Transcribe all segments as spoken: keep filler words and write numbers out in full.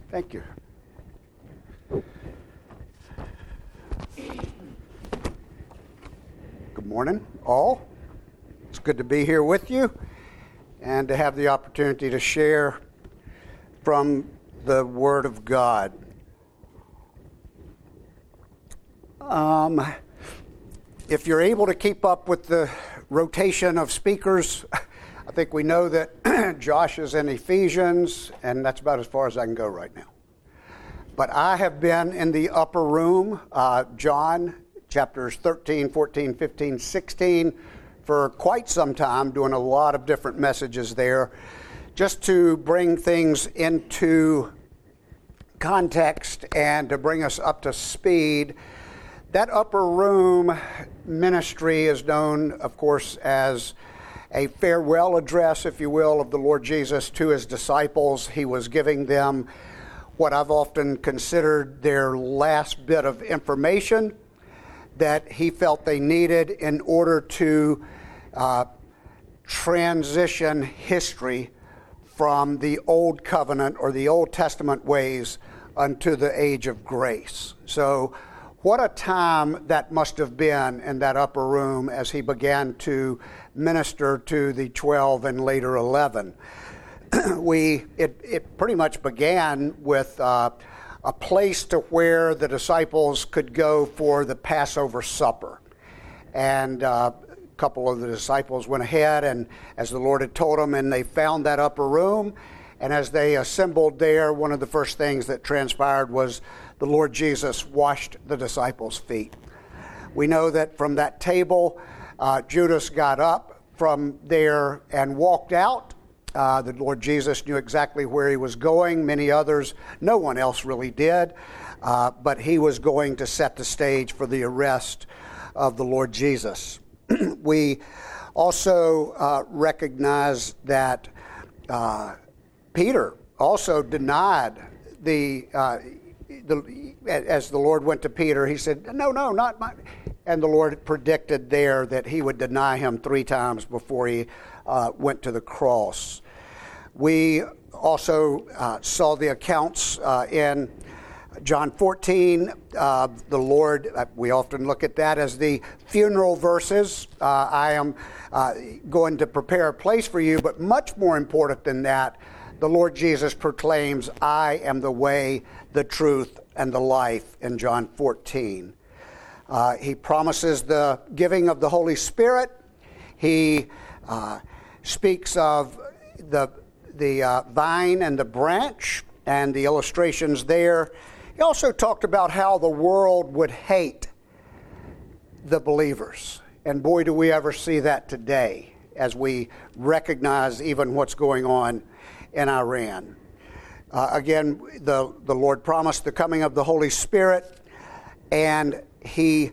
Thank you. Good morning, all. It's good to be here with you and to have the opportunity to share from the Word of God. Um, if you're able to keep up with the rotation of speakers, I think we know that Josh is in Ephesians, and that's about as far as I can go right now. But I have been in the upper room, uh, John, chapters thirteen, fourteen, fifteen, sixteen, for quite some time, doing a lot of different messages there, just to bring things into context and to bring us up to speed. That upper room ministry is known, of course, as a farewell address, if you will, of the Lord Jesus to his disciples. He was giving them what I've often considered their last bit of information that he felt they needed in order to uh, transition history from the Old Covenant or the Old Testament ways unto the age of grace. So what a time that must have been in that upper room as he began to minister to the twelve and later eleven. we it, it pretty much began with uh, a place to where the disciples could go for the Passover supper. And uh, a couple of the disciples went ahead, and as the Lord had told them, and they found that upper room. And as they assembled there, one of the first things that transpired was the Lord Jesus washed the disciples' feet. We know that from that table, uh, Judas got up from there and walked out. Uh, the Lord Jesus knew exactly where he was going. Many others, no one else really did. Uh, but he was going to set the stage for the arrest of the Lord Jesus. We also uh, recognize that uh, Peter also denied the, uh, the, as the Lord went to Peter, he said, no, no, not my, and the Lord predicted there that he would deny him three times before he uh, went to the cross. We also uh, saw the accounts uh, in John fourteen, uh, the Lord, uh, we often look at that as the funeral verses. Uh, I am uh, going to prepare a place for you, but much more important than that, the Lord Jesus proclaims, I am the way, the truth, and the life in John fourteen. Uh, he promises the giving of the Holy Spirit. He uh, speaks of the, the uh, vine and the branch and the illustrations there. He also talked about how the world would hate the believers. And boy, do we ever see that today as we recognize even what's going on in Iran. Uh, again, the, the Lord promised the coming of the Holy Spirit, and he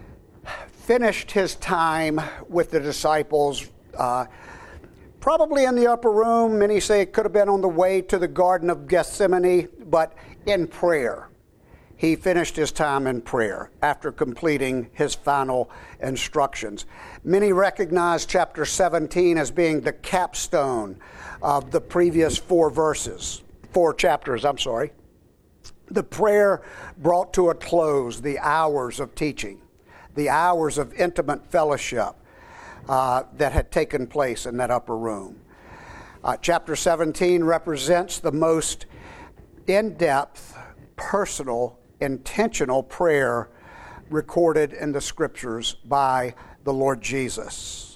finished his time with the disciples, uh, probably in the upper room. Many say it could have been on the way to the Garden of Gethsemane, but in prayer. He finished his time in prayer after completing his final instructions. Many recognize chapter seventeen as being the capstone of the previous four verses, four chapters, I'm sorry. The prayer brought to a close the hours of teaching, the hours of intimate fellowship uh, that had taken place in that upper room. Uh, chapter seventeen represents the most in-depth, personal, intentional prayer recorded in the Scriptures by the Lord Jesus.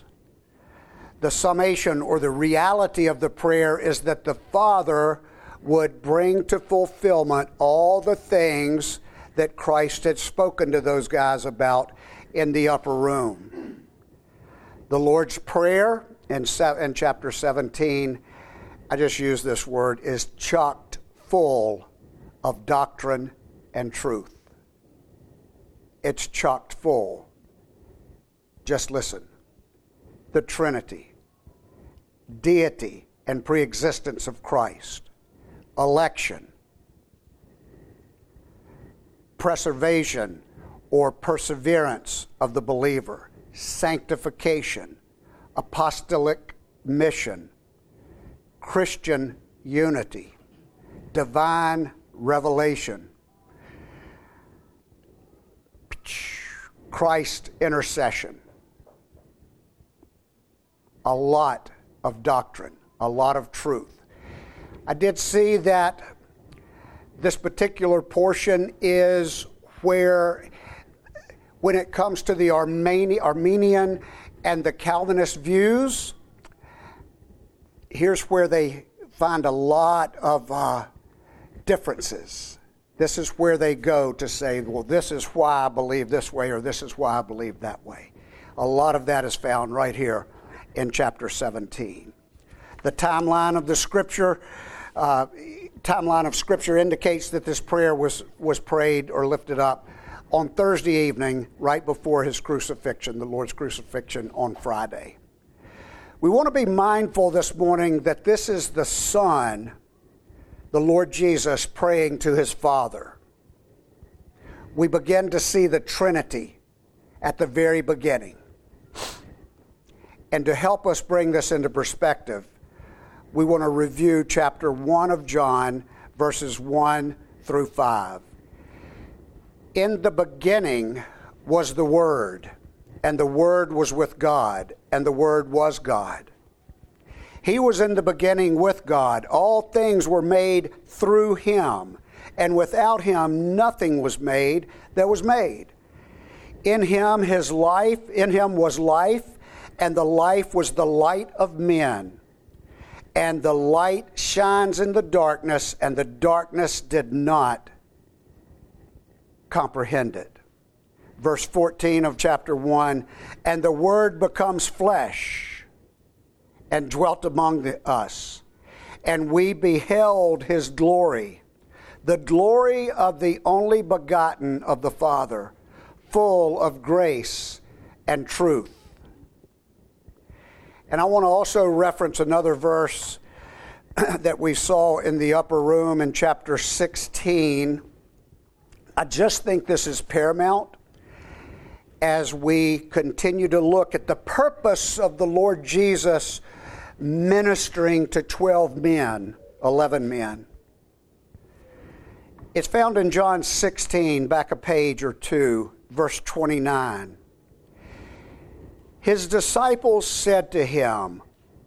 The summation or the reality of the prayer is that the Father would bring to fulfillment all the things that Christ had spoken to those guys about in the upper room. The Lord's Prayer in, in chapter seventeen, I just use this word, is chocked full of doctrine and truth. It's chocked full. Just listen. The Trinity, deity and preexistence of Christ, election, preservation or perseverance of the believer, sanctification, apostolic mission, Christian unity, divine revelation, Christ intercession, a lot of doctrine, a lot of truth. I did see that this particular portion is where, when it comes to the Armeni- Armenian and the Calvinist views, here's where they find a lot of uh, differences. This is where they go to say, well, this is why I believe this way, or this is why I believe that way. A lot of that is found right here in chapter seventeen. The timeline of the scripture, uh, timeline of scripture indicates that this prayer was, was prayed or lifted up on Thursday evening, right before his crucifixion, the Lord's crucifixion on Friday. We want to be mindful this morning that this is the Son, the Lord Jesus, praying to his Father. We begin to see the Trinity at the very beginning. And to help us bring this into perspective, we want to review chapter one of John, verses one through five. In the beginning was the Word, and the Word was with God, and the Word was God. He was in the beginning with God. All things were made through him, and without him nothing was made that was made. In him his life, in him was life, and the life was the light of men. And the light shines in the darkness, and the darkness did not comprehend it. Verse fourteen of chapter one, and the Word becomes flesh and dwelt among the, us, and we beheld his glory, the glory of the only begotten of the Father, full of grace and truth. And I want to also reference another verse that we saw in the upper room in chapter sixteen. I just think this is paramount as we continue to look at the purpose of the Lord Jesus ministering to twelve men, eleven men. It's found in John sixteen, back a page or two, verse twenty-nine. His disciples said to him,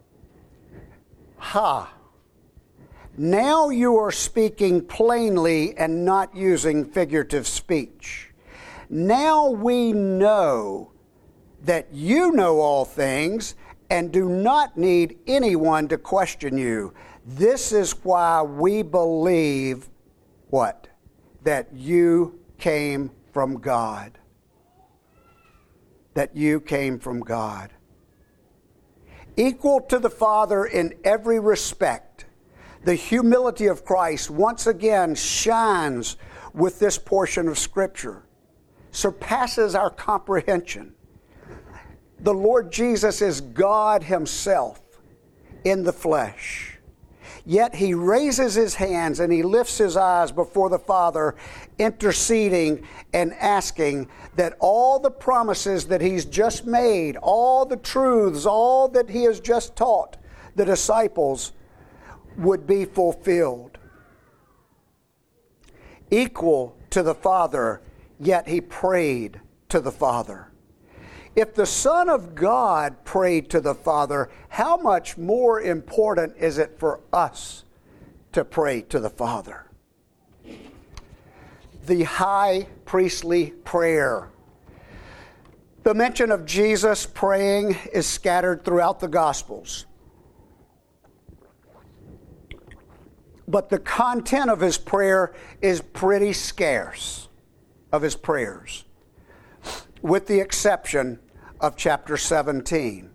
Ha! Now you are speaking plainly and not using figurative speech. Now we know that you know all things and do not need anyone to question you. This is why we believe, what? That you came from God. That you came from God. Equal to the Father in every respect, the humility of Christ once again shines with this portion of Scripture, surpasses our comprehension. The Lord Jesus is God himself in the flesh. Yet he raises his hands and he lifts his eyes before the Father, interceding and asking that all the promises that he's just made, all the truths, all that he has just taught the disciples would be fulfilled. Equal to the Father, yet he prayed to the Father. If the Son of God prayed to the Father, how much more important is it for us to pray to the Father? The high priestly prayer. The mention of Jesus praying is scattered throughout the Gospels. But the content of his prayer is pretty scarce, of his prayers, with the exception of chapter seventeen.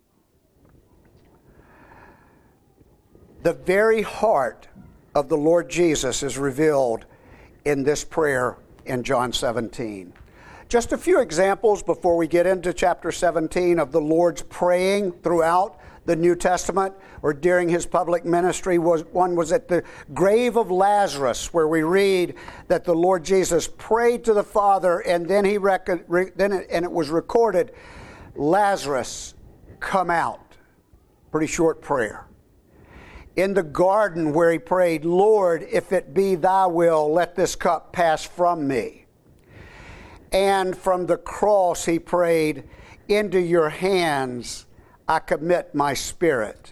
The very heart of the Lord Jesus is revealed in this prayer in John seventeen. Just a few examples before we get into chapter seventeen of the Lord's praying throughout the New Testament or during his public ministry. Was one was at the grave of Lazarus, where we read that the Lord Jesus prayed to the Father, and then he rec- re- then it, and it was recorded, Lazarus, come out. Pretty short prayer. In the garden where he prayed, Lord, if it be thy will, let this cup pass from me. And from the cross he prayed, into your hands I commit my spirit.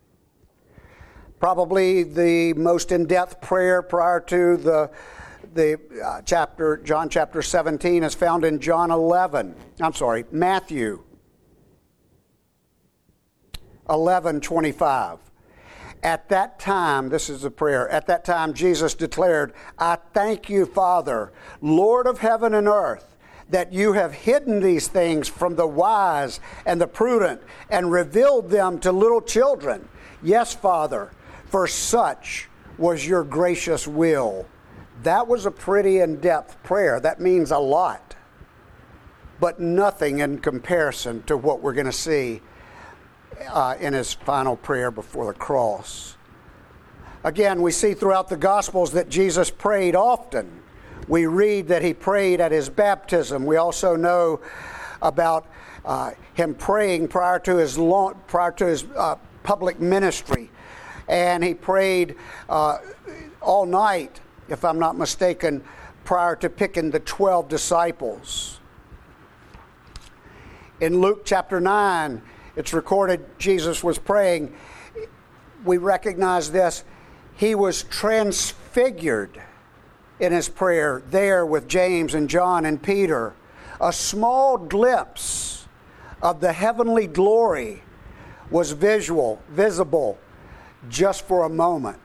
Probably the most in-depth prayer prior to the the uh, chapter, John chapter seventeen, is found in John eleven. I'm sorry, Matthew eleven twenty-five. At that time, this is the prayer, at that time Jesus declared, I thank you, Father, Lord of heaven and earth, that you have hidden these things from the wise and the prudent and revealed them to little children. Yes, Father, for such was your gracious will. That was a pretty in-depth prayer. That means a lot, but nothing in comparison to what we're going to see Uh, in his final prayer before the cross. Again, we see throughout the Gospels that Jesus prayed often. We read that he prayed at his baptism. We also know about uh, him praying prior to his long, prior to his uh, public ministry, and he prayed uh, all night, if I'm not mistaken, prior to picking the twelve disciples. In Luke chapter nine, it's recorded Jesus was praying. We recognize this. He was transfigured in his prayer there with James and John and Peter. A small glimpse of the heavenly glory was visual, visible, just for a moment.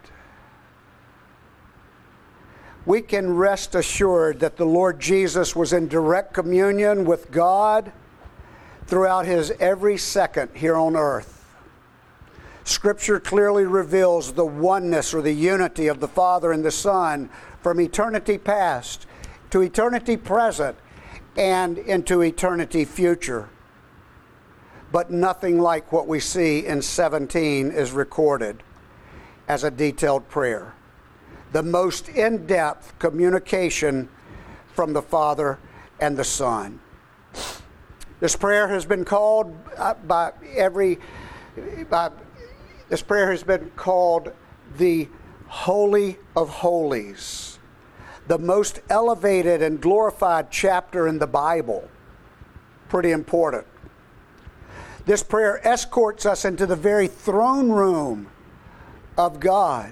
We can rest assured that the Lord Jesus was in direct communion with God throughout his every second here on earth. Scripture clearly reveals the oneness or the unity of the Father and the Son from eternity past to eternity present and into eternity future. But nothing like what we see in seventeen is recorded as a detailed prayer. The most in-depth communication from the Father and the Son. This prayer has been called by every, by, this prayer has been called the Holy of Holies, the most elevated and glorified chapter in the Bible. Pretty important. This prayer escorts us into the very throne room of God.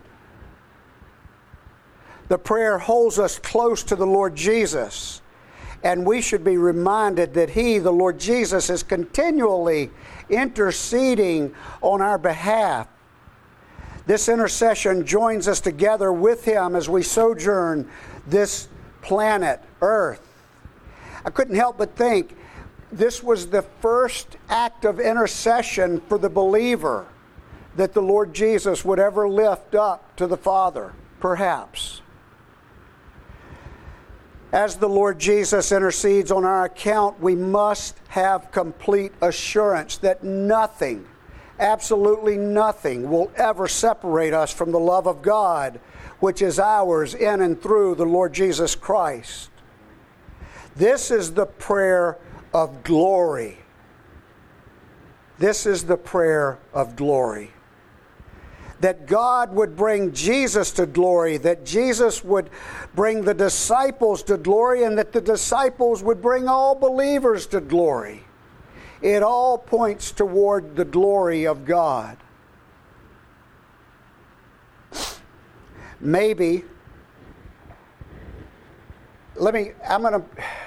The prayer holds us close to the Lord Jesus. And we should be reminded that he, the Lord Jesus, is continually interceding on our behalf. This intercession joins us together with him as we sojourn this planet, Earth. I couldn't help but think this was the first act of intercession for the believer that the Lord Jesus would ever lift up to the Father, perhaps. As the Lord Jesus intercedes on our account, we must have complete assurance that nothing, absolutely nothing, will ever separate us from the love of God, which is ours in and through the Lord Jesus Christ. This is the prayer of glory. This is the prayer of glory. That God would bring Jesus to glory, that Jesus would bring the disciples to glory, and that the disciples would bring all believers to glory. It all points toward the glory of God. Maybe, let me, I'm going to,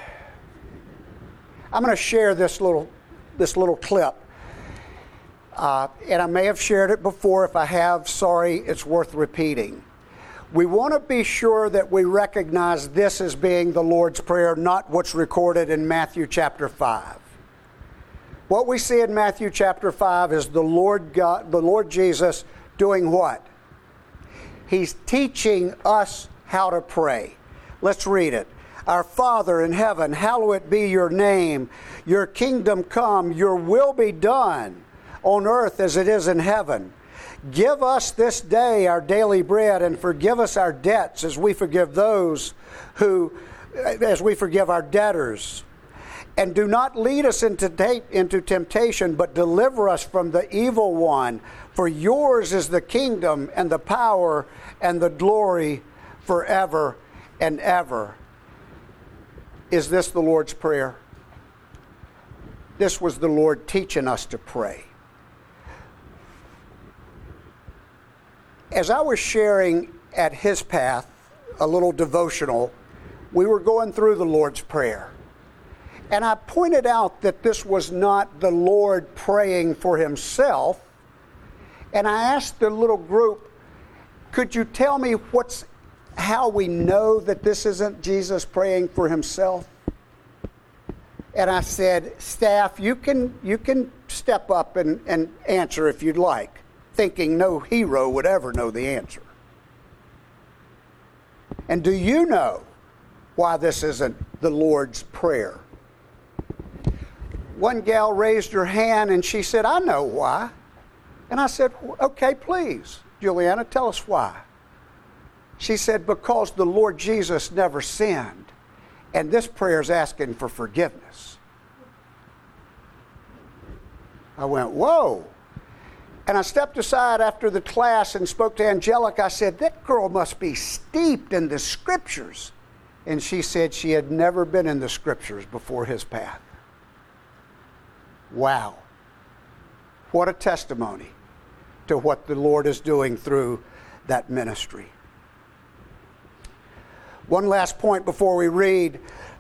I'm going to share this little, this little clip. Uh, and I may have shared it before. If I have, sorry, it's worth repeating. We want to be sure that we recognize this as being the Lord's Prayer, not what's recorded in Matthew chapter five. What we see in Matthew chapter five is the Lord God, the Lord Jesus doing what? He's teaching us how to pray. Let's read it. Our Father in heaven, hallowed be your name. Your kingdom come, your will be done on earth as it is in heaven. Give us this day our daily bread, and forgive us our debts as we forgive those who, as we forgive our debtors. And do not lead us into, ta- into temptation, but deliver us from the evil one. For yours is the kingdom and the power and the glory forever and ever. Is this the Lord's Prayer? This was the Lord teaching us to pray. As I was sharing at His Path, a little devotional, we were going through the Lord's Prayer. And I pointed out that this was not the Lord praying for Himself. And I asked the little group, could you tell me what's how we know that this isn't Jesus praying for Himself? And I said, staff, you can you can step up and, and answer if you'd like, thinking no hero would ever know the answer. And do you know why this isn't the Lord's Prayer? One gal raised her hand and she said, I know why. And I said, okay, please, Juliana, tell us why. She said, because the Lord Jesus never sinned, and this prayer is asking for forgiveness. I went, whoa. And I stepped aside after the class and spoke to Angelica. I said, that girl must be steeped in the Scriptures. And she said she had never been in the Scriptures before His Path. Wow. What a testimony to what the Lord is doing through that ministry. One last point before we read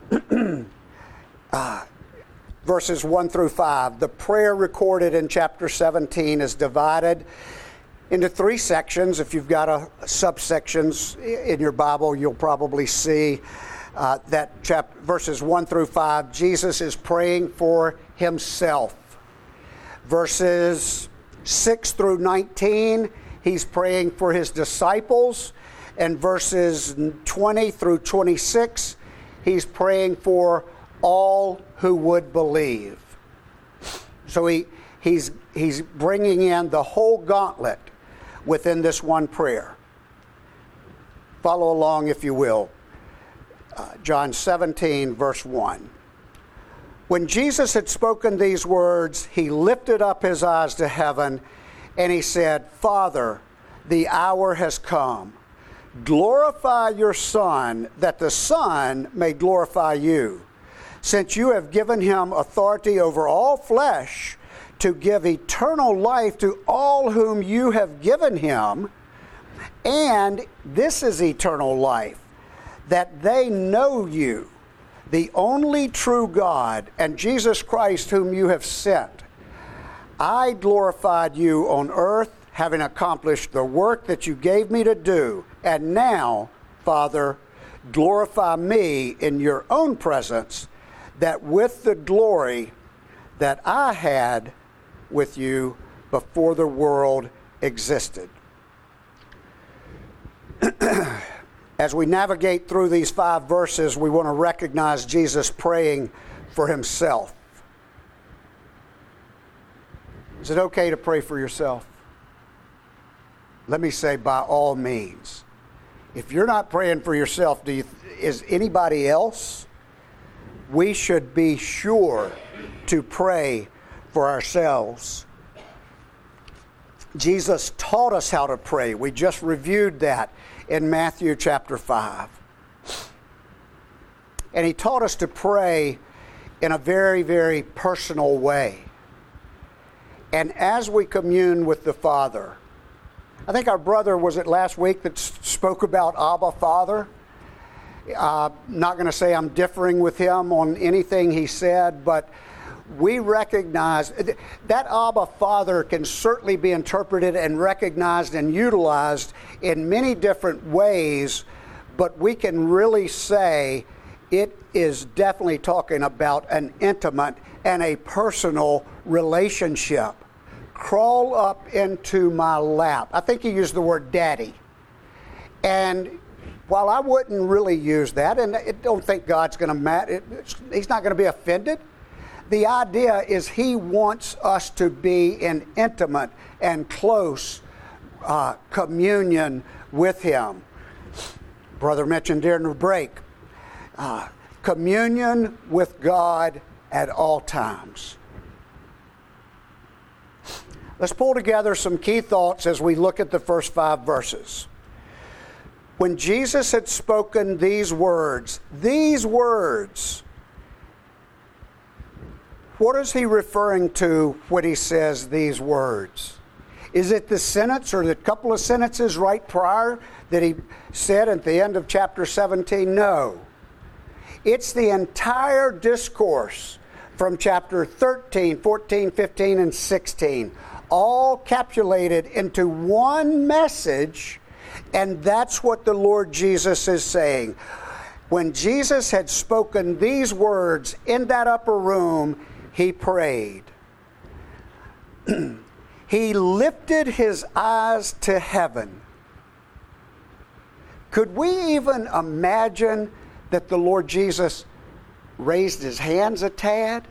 uh, verses one through five. The prayer recorded in chapter seventeen is divided into three sections. If you've got a subsections in your Bible, you'll probably see uh, that chap- verses one through five, Jesus is praying for Himself. Verses six through nineteen, He's praying for His disciples. And verses twenty through twenty-six, He's praying for all who would believe. So he, he's, he's bringing in the whole gauntlet within this one prayer. Follow along, if you will. Uh, John seventeen, verse one. When Jesus had spoken these words, He lifted up His eyes to heaven, and He said, Father, the hour has come. Glorify your Son, that the Son may glorify you, since you have given Him authority over all flesh to give eternal life to all whom you have given Him. And this is eternal life, that they know you, the only true God, and Jesus Christ whom you have sent. I glorified you on earth, having accomplished the work that you gave me to do. And now, Father, glorify me in your own presence, that with the glory that I had with you before the world existed. As we navigate through these five verses, we want to recognize Jesus praying for Himself. Is it okay to pray for yourself? Let me say, by all means. If you're not praying for yourself, do you, is anybody else? We should be sure to pray for ourselves. Jesus taught us how to pray. We just reviewed that in Matthew chapter five. And He taught us to pray in a very, very personal way. And as we commune with the Father, I think our brother, was it last week, that spoke about Abba Father? Uh, not going to say I'm differing with him on anything he said, but we recognize that Abba Father can certainly be interpreted and recognized and utilized in many different ways, but we can really say it is definitely talking about an intimate and a personal relationship. Crawl up into my lap. I think he used the word daddy. And while I wouldn't really use that, and I don't think God's going to matter, He's not going to be offended. The idea is He wants us to be in intimate and close uh, communion with Him. Brother mentioned during the break, uh, communion with God at all times. Let's pull together some key thoughts as we look at the first five verses. When Jesus had spoken these words, these words, what is he referring to when he says these words? Is it the sentence or the couple of sentences right prior that he said at the end of chapter seventeen? No. It's the entire discourse from chapter thirteen, fourteen, fifteen, and sixteen, all capsulated into one message, and that's what the Lord Jesus is saying. When Jesus had spoken these words in that upper room, he prayed. He lifted his eyes to heaven. Could we even imagine that the Lord Jesus raised his hands a tad?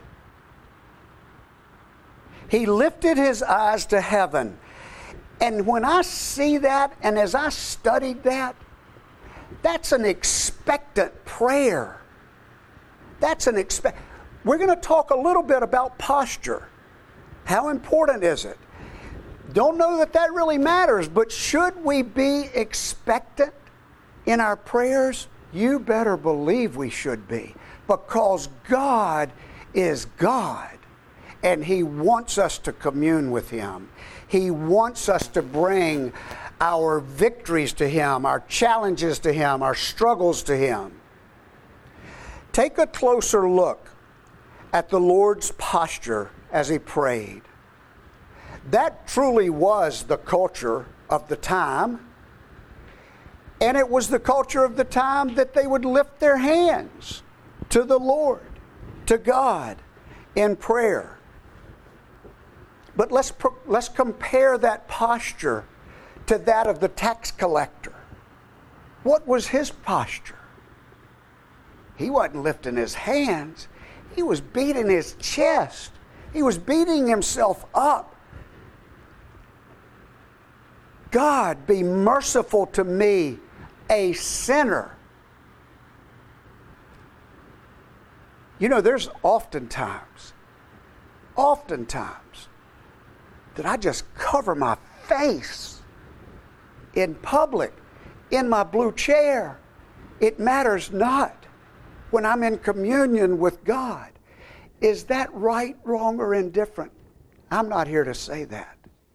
He lifted his eyes to heaven. And when I see that, and as I studied that, that's an expectant prayer. That's an expect. We're going to talk a little bit about posture. How important is it? Don't know that that really matters, but should we be expectant in our prayers? You better believe we should be, because God is God, and he wants us to commune with him. He wants us to bring our victories to him, our challenges to him, our struggles to him. Take a closer look at the Lord's posture as he prayed. That truly was the culture of the time. And it was the culture of the time that they would lift their hands to the Lord, to God, in prayer. But let's, let's compare that posture to that of the tax collector. What was his posture? He wasn't lifting his hands. He was beating his chest. He was beating himself up. God, be merciful to me, a sinner. You know, there's oftentimes, oftentimes, that I just cover my face in public, in my blue chair. It matters not when I'm in communion with God. Is that right, wrong, or indifferent? I'm not here to say that.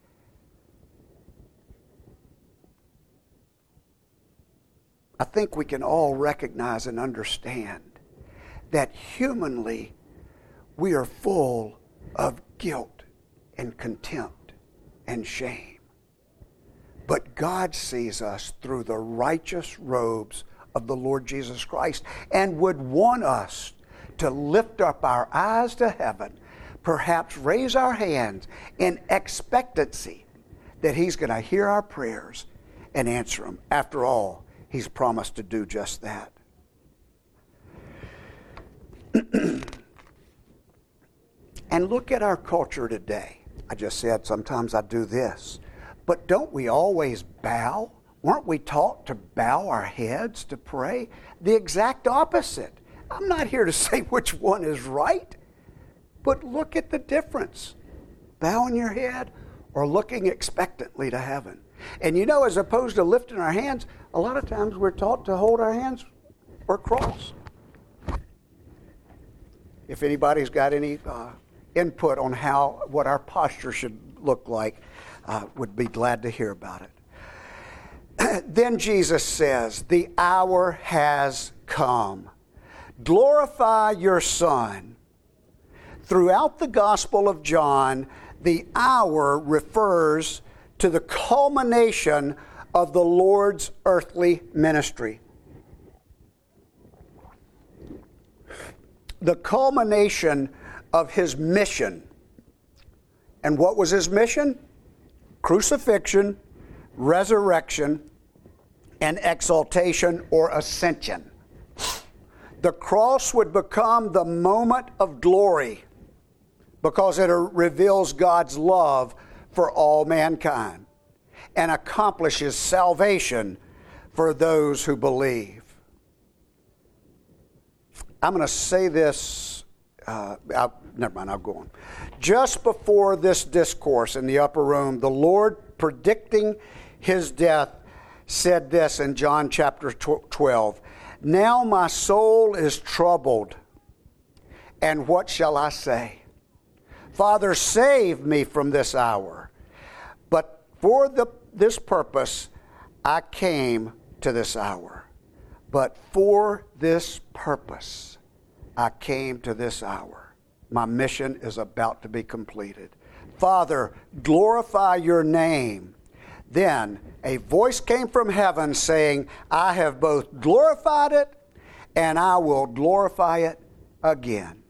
I think we can all recognize and understand that humanly we are full of guilt and contempt and shame. But God sees us through the righteous robes of the Lord Jesus Christ and would want us to lift up our eyes to heaven, perhaps raise our hands in expectancy that he's going to hear our prayers and answer them. After all, he's promised to do just that. And look at our culture today. I just said sometimes I do this. But don't we always bow? Weren't we taught to bow our heads to pray? The exact opposite. I'm not here to say which one is right, but look at the difference. Bowing your head or looking expectantly to heaven. And you know, as opposed to lifting our hands, a lot of times we're taught to hold our hands or cross. If anybody's got any uh, input on how, what our posture should look like, uh, would be glad to hear about it. Then Jesus says, the hour has come. Glorify your Son. Throughout the Gospel of John, the hour refers to the culmination of the Lord's earthly ministry. The culmination of his mission. And what was his mission? Crucifixion, resurrection, and exaltation or ascension. The cross would become the moment of glory because it reveals God's love for all mankind and accomplishes salvation for those who believe. I'm going to say this uh, I'll, never mind, I'll go on. Just before this discourse in the upper room, the Lord, predicting his death, said this in John chapter twelve. Now my soul is troubled, and what shall I say? Father, save me from this hour. But for the, this purpose I came to this hour. But for this purpose I came to this hour. My mission is about to be completed. Father, glorify your name. Then a voice came from heaven saying, I have both glorified it and I will glorify it again.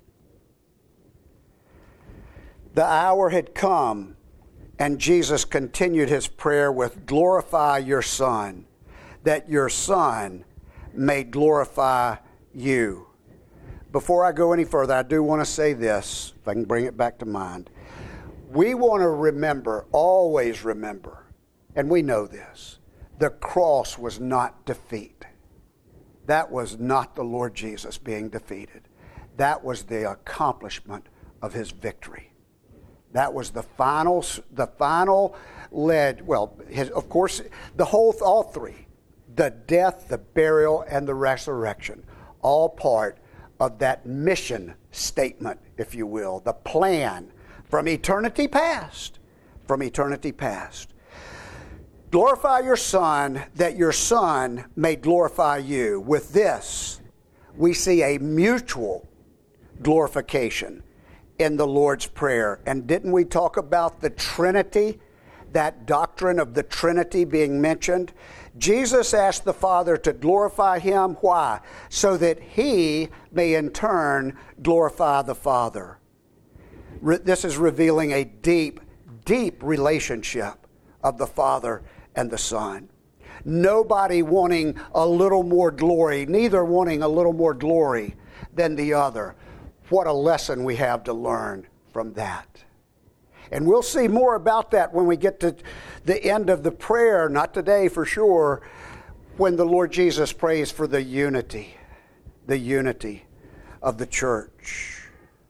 The hour had come, and Jesus continued his prayer with, glorify your Son, that your Son may glorify you. Before I go any further, I do want to say this, if I can bring it back to mind. We want to remember, always remember, and we know this, the cross was not defeat. That was not the Lord Jesus being defeated. That was the accomplishment of his victory. That was the final, the final led, well, his, of course, the whole, all three, the death, the burial, and the resurrection, all part of that mission statement, if you will, the plan from eternity past, from eternity past. Glorify your Son, that your Son may glorify you. With this, we see a mutual glorification in the Lord's Prayer. And didn't we talk about the Trinity, that doctrine of the Trinity being mentioned? Jesus asked the Father to glorify him. Why? So that he may in turn glorify the Father. Re- this is revealing a deep, deep relationship of the Father and the Son. Nobody wanting a little more glory, neither wanting a little more glory than the other. What a lesson we have to learn from that. And we'll see more about that when we get to the end of the prayer, not today for sure, when the Lord Jesus prays for the unity, the unity of the church.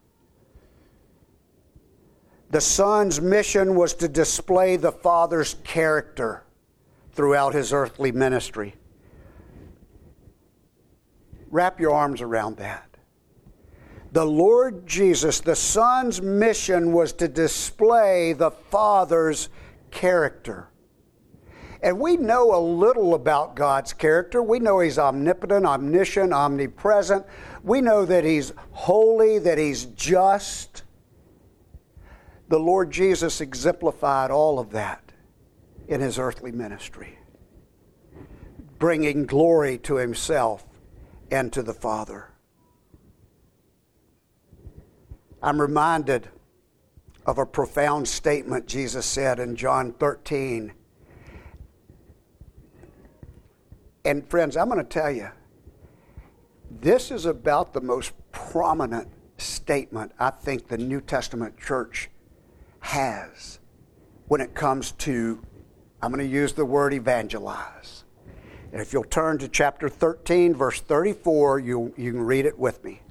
The Son's mission was to display the Father's character throughout his earthly ministry. Wrap your arms around that. The Lord Jesus, the Son's mission was to display the Father's character. And we know a little about God's character. We know he's omnipotent, omniscient, omnipresent. We know that he's holy, that he's just. The Lord Jesus exemplified all of that in his earthly ministry, bringing glory to himself and to the Father. I'm reminded of a profound statement Jesus said in John thirteen. And friends, I'm going to tell you, this is about the most prominent statement I think the New Testament church has when it comes to, I'm going to use the word evangelize. And if you'll turn to chapter thirteen, verse thirty-four, you, you can read it with me.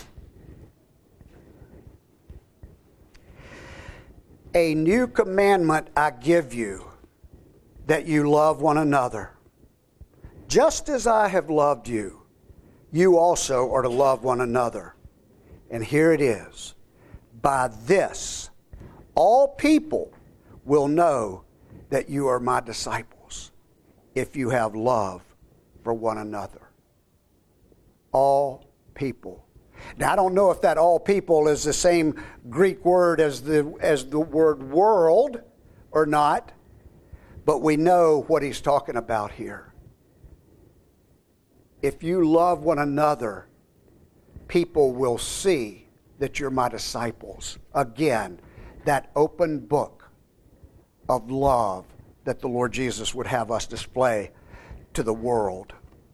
A new commandment I give you, that you love one another. Just as I have loved you, you also are to love one another. And here it is. By this, all people will know that you are my disciples, if you have love for one another. All people. Now, I don't know if that all people is the same Greek word as the, as the word world or not, but we know what he's talking about here. If you love one another, people will see that you're my disciples. Again, that open book of love that the Lord Jesus would have us display to the world.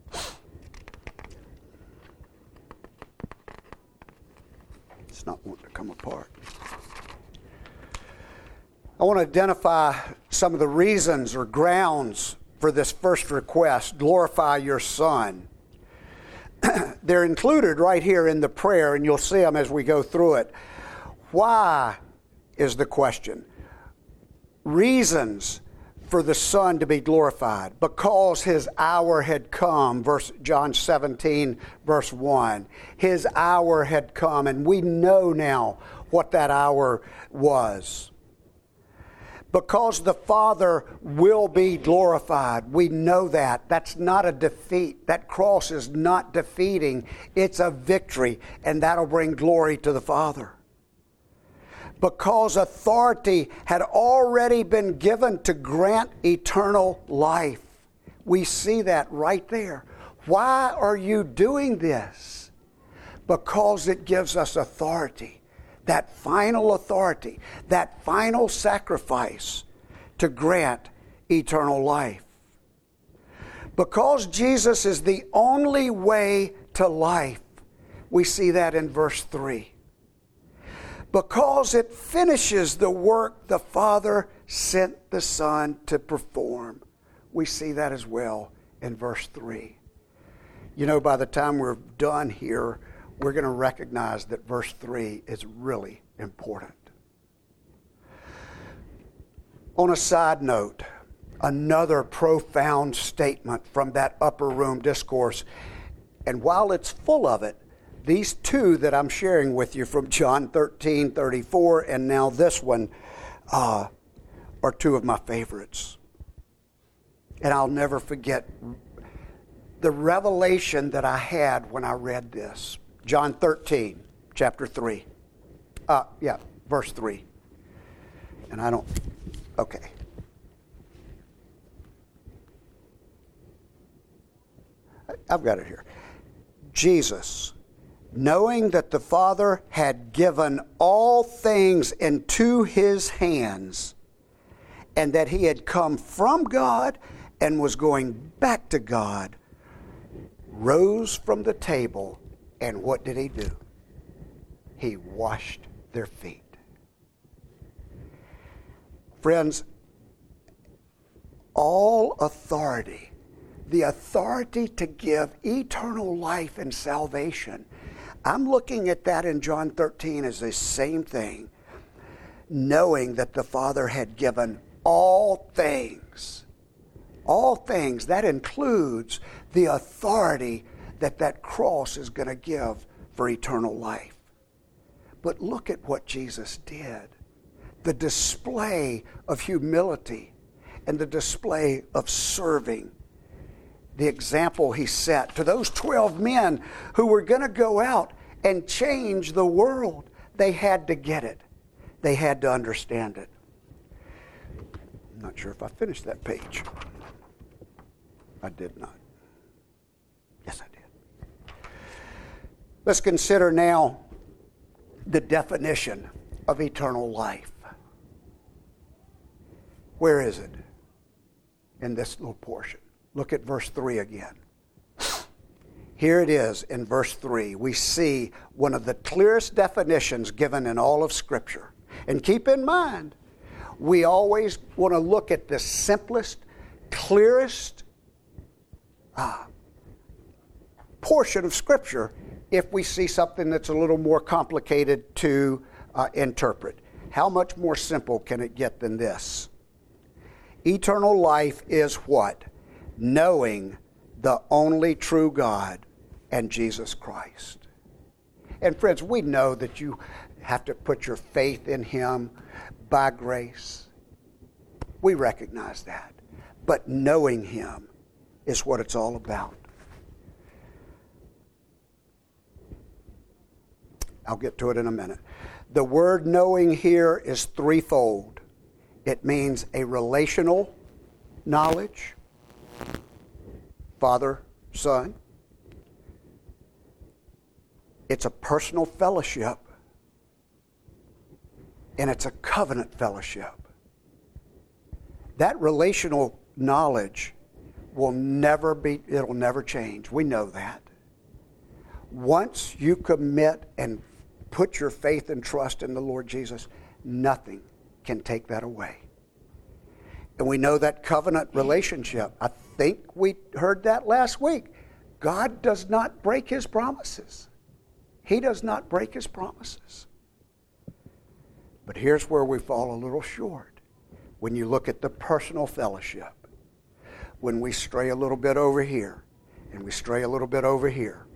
Not want to come apart. I want to identify some of the reasons or grounds for this first request, glorify your Son. they're included right here in the prayer, and you'll see them as we go through it. Why is the question. Reasons for the Son to be glorified. Because his hour had come, verse John seventeen, verse one. His hour had come, and we know now what that hour was. Because the Father will be glorified. We know that. That's not a defeat. That cross is not defeating. It's a victory, and that'll bring glory to the Father. Because authority had already been given to grant eternal life. We see that right there. Why are you doing this? Because it gives us authority. That final authority, that final sacrifice to grant eternal life. Because Jesus is the only way to life, we see that in verse three. Because it finishes the work the Father sent the Son to perform. We see that as well in verse three. You know, by the time we're done here, we're going to recognize that verse three is really important. On a side note, another profound statement from that upper room discourse, and while it's full of it, these two that I'm sharing with you from John thirteen thirty-four and now this one uh, are two of my favorites. And I'll never forget the revelation that I had when I read this. John thirteen, chapter three. Uh, yeah, verse three. And I don't, okay. I've got it here. Jesus, knowing that the Father had given all things into his hands, and that he had come from God and was going back to God, rose from the table, and what did he do? He washed their feet. Friends, all authority, the authority to give eternal life and salvation, I'm looking at that in John thirteen as the same thing, knowing that the Father had given all things. All things, that includes the authority that that cross is going to give for eternal life. But look at what Jesus did. The display of humility and the display of serving. The example he set to those twelve men who were going to go out and change the world. They had to get it. They had to understand it. I'm not sure if I finished that page. I did not. Yes, I did. Let's consider now the definition of eternal life. Where is it in this little portion? Look at verse three again. Here it is in verse three. We see one of the clearest definitions given in all of Scripture. And keep in mind, we always want to look at the simplest, clearest uh, portion of Scripture if we see something that's a little more complicated to uh, interpret. How much more simple can it get than this? Eternal life is what? Knowing the only true God and Jesus Christ. And friends, we know that you have to put your faith in Him by grace. We recognize that. But knowing Him is what it's all about. I'll get to it in a minute. The word knowing here is threefold. It means a relational knowledge, Father, Son. It's a personal fellowship, and it's a covenant fellowship. That relational knowledge will never be, it'll never change. We know that. Once you commit and put your faith and trust in the Lord Jesus, nothing can take that away. And we know that covenant relationship. I think we heard that last week. God does not break his promises. He does not break his promises. But here's where we fall a little short. When you look at the personal fellowship, when we stray a little bit over here, and we stray a little bit over here,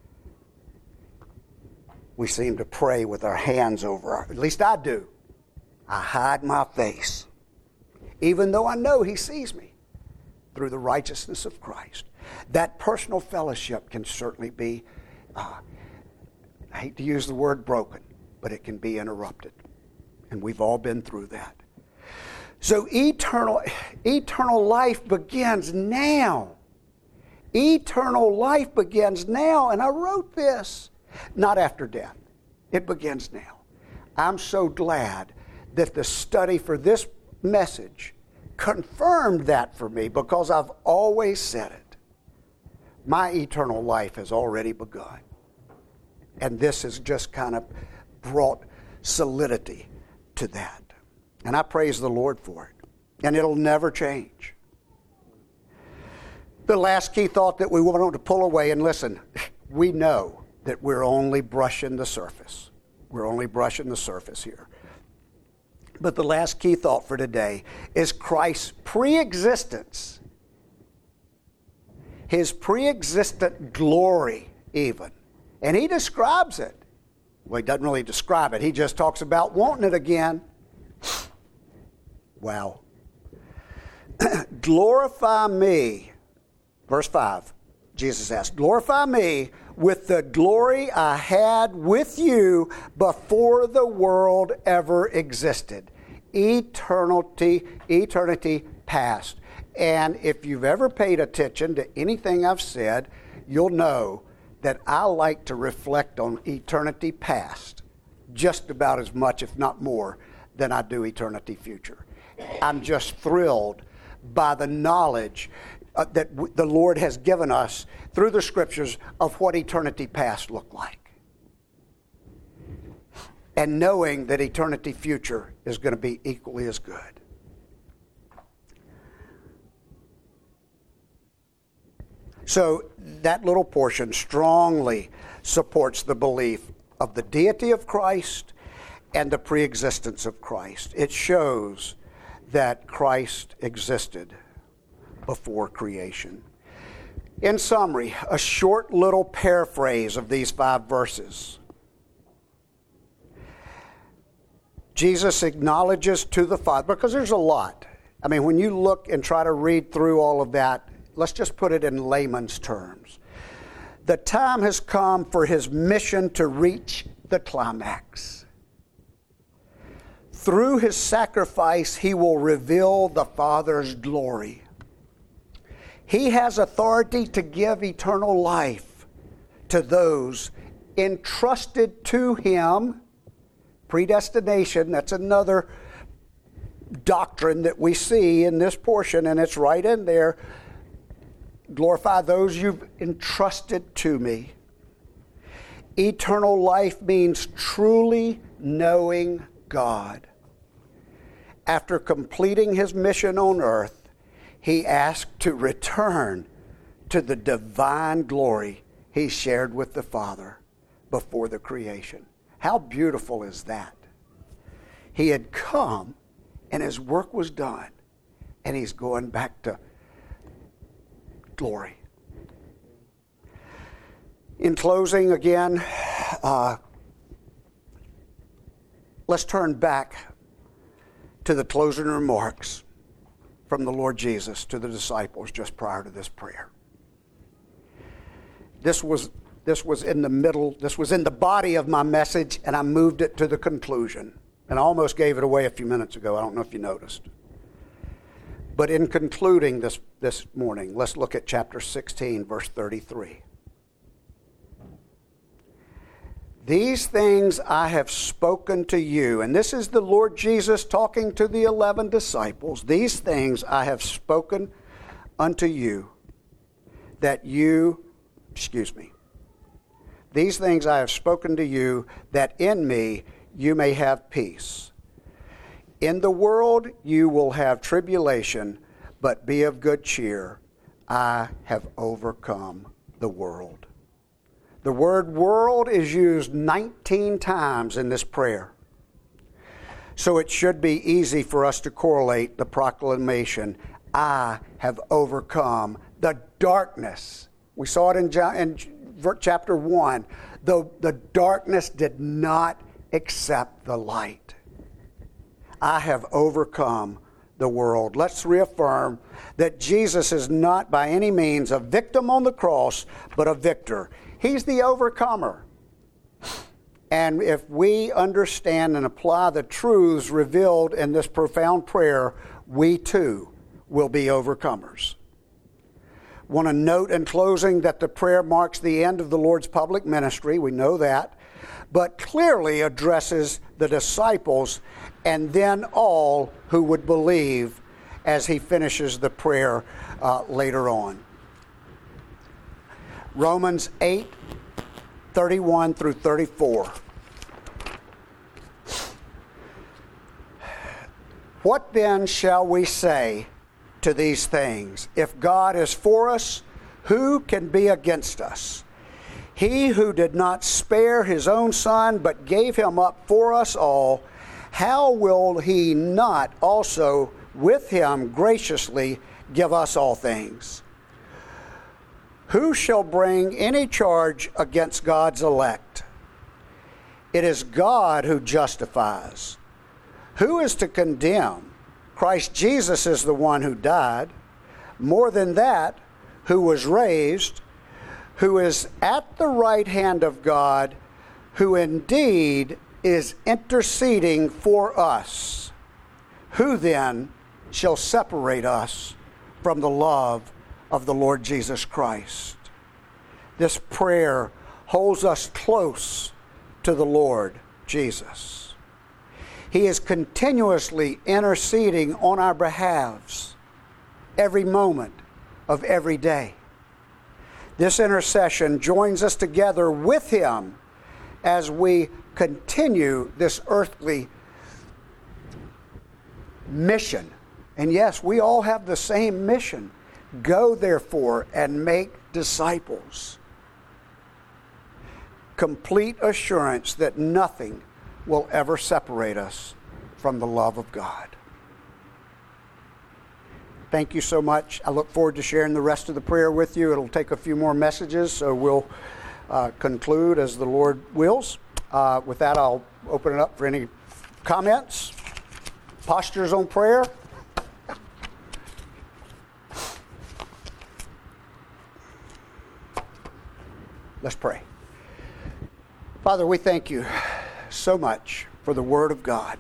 we seem to pray with our hands over our, at least I do. I hide my face, even though I know he sees me through the righteousness of Christ. That personal fellowship can certainly be, uh, I hate to use the word broken, but it can be interrupted. And we've all been through that. So eternal, eternal life begins now. Eternal life begins now. And I wrote this, not after death. It begins now. I'm so glad that the study for this message confirmed that for me, because I've always said it. My eternal life has already begun. And this has just kind of brought solidity to that. And I praise the Lord for it. And it'll never change. The last key thought that we want to pull away, and listen, we know that we're only brushing the surface. We're only brushing the surface here. But the last key thought for today is Christ's pre-existence. His pre-existent glory even. And he describes it. Well, he doesn't really describe it. He just talks about wanting it again. Wow. Glorify me. Verse five, Jesus asked, glorify me with the glory I had with you before the world ever existed. Eternity, eternity past. And if you've ever paid attention to anything I've said, you'll know that I like to reflect on eternity past just about as much, if not more, than I do eternity future. I'm just thrilled by the knowledge uh, that w- the Lord has given us through the scriptures of what eternity past looked like. And knowing that eternity future is going to be equally as good. So that little portion strongly supports the belief of the deity of Christ and the preexistence of Christ. It shows that Christ existed before creation. In summary, a short little paraphrase of these five verses. Jesus acknowledges to the Father, because there's a lot. I mean, when you look and try to read through all of that, let's just put it in layman's terms. The time has come for his mission to reach the climax. Through his sacrifice, he will reveal the Father's glory. He has authority to give eternal life to those entrusted to him. Predestination, that's another doctrine that we see in this portion, and it's right in there. Glorify those you've entrusted to me. Eternal life means truly knowing God. After completing his mission on earth, he asked to return to the divine glory he shared with the Father before the creation. How beautiful is that? He had come and his work was done, and he's going back to glory. In closing, again, uh, let's turn back to the closing remarks from the Lord Jesus to the disciples just prior to this prayer. This was this was in the middle, this was in the body of my message, and I moved it to the conclusion. And I almost gave it away a few minutes ago. I don't know if you noticed. But in concluding this, this morning, let's look at chapter sixteen, verse thirty-three. These things I have spoken to you, and this is the Lord Jesus talking to the eleven disciples. These things I have spoken unto you, that you, excuse me, these things I have spoken to you, that in me you may have peace. In the world you will have tribulation, but be of good cheer. I have overcome the world. The word world is used nineteen times in this prayer. So it should be easy for us to correlate the proclamation, I have overcome the darkness. We saw it in, in chapter one. The, the darkness did not accept the light. I have overcome the world. Let's reaffirm that Jesus is not by any means a victim on the cross, but a victor. He's the overcomer. And if we understand and apply the truths revealed in this profound prayer, we too will be overcomers. Want to note in closing that the prayer marks the end of the Lord's public ministry. We know that. But clearly addresses the disciples and then all who would believe as he finishes the prayer uh, later on. Romans eight, thirty-one through thirty-four. What then shall we say to these things? If God is for us, who can be against us? He who did not spare his own son, but gave him up for us all, how will he not also with him graciously give us all things? Who shall bring any charge against God's elect? It is God who justifies. Who is to condemn? Christ Jesus is the one who died. More than that, who was raised, who is at the right hand of God, who indeed is interceding for us. Who then shall separate us from the love of the Lord Jesus Christ? This prayer holds us close to the Lord Jesus. He is continuously interceding on our behalves every moment of every day. This intercession joins us together with him as we continue this earthly mission. And yes, we all have the same mission. Go therefore and make disciples. Complete assurance that nothing will ever separate us from the love of God. Thank you so much. I look forward to sharing the rest of the prayer with you. It'll take a few more messages, so we'll uh, conclude as the Lord wills. Uh, with that, I'll open it up for any comments, postures on prayer. Let's pray. Father, we thank you so much for the Word of God.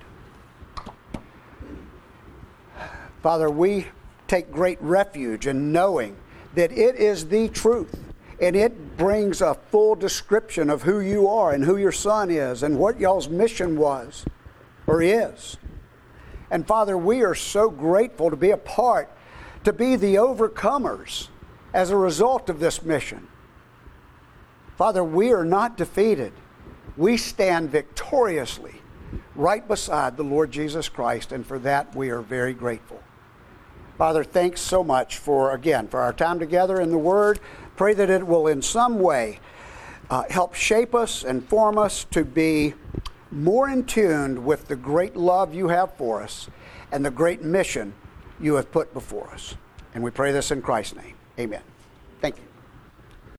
Father, we take great refuge in knowing that it is the truth, and it brings a full description of who you are and who your Son is and what y'all's mission was or is. And Father, we are so grateful to be a part, to be the overcomers as a result of this mission. Father, we are not defeated. We stand victoriously right beside the Lord Jesus Christ, and for that we are very grateful. Father, thanks so much for, again, for our time together in the Word. Pray that it will in some way uh, help shape us and form us to be more in tune with the great love you have for us and the great mission you have put before us. And we pray this in Christ's name. Amen. Thank you.